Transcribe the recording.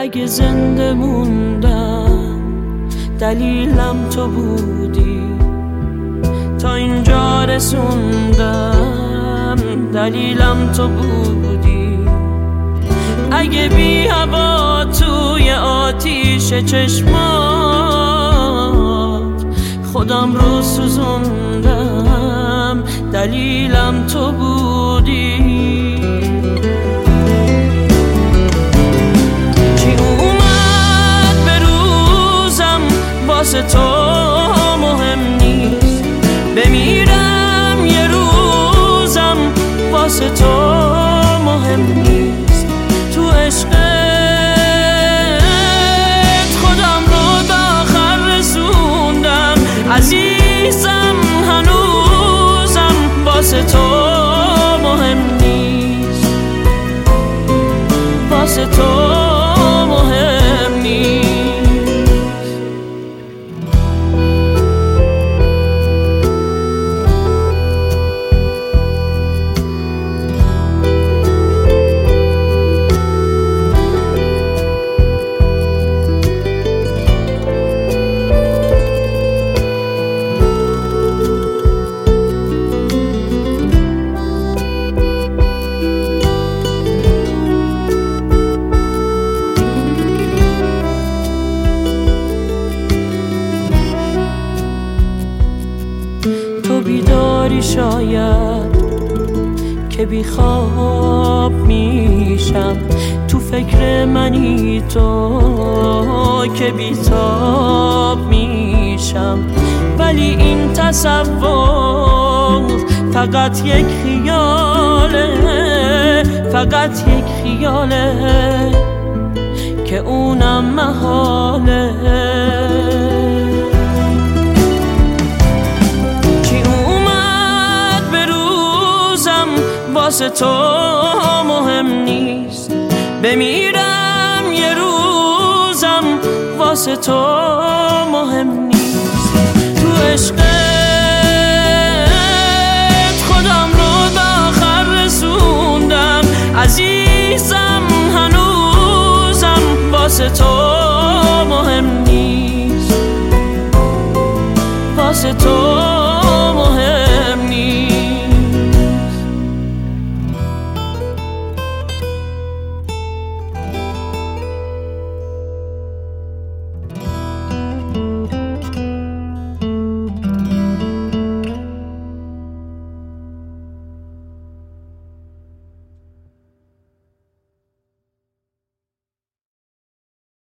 اگه زنده موندم دلیلم تو بودی، تا اینجا رسوندم دلیلم تو بودی. اگه بی هوا توی آتیش چشمات خودم رو سوزوندم دلیلم تو بودی. کی اومد به روزم واسه تو مهم نیست، بمیرم یه روزم واسه تو مهم نیست. تو عشقت خودم رو تا آخر رسوندم عزیزم، هنوزم واسه تو مهم نیست، واسه تو مهم نیست. تو بیداری شاید که بی خواب میشم، تو فکر منی تو که بی تاب میشم. ولی این تصور فقط یک خیاله، فقط یک خیاله که اونم محاله. واسه تو مهم نیست، بمیرم یه روزم واسه تو مهم نیست. تو عشقت خودم رو تا آخر رسوندم عزیزم، هنوزم واسه تو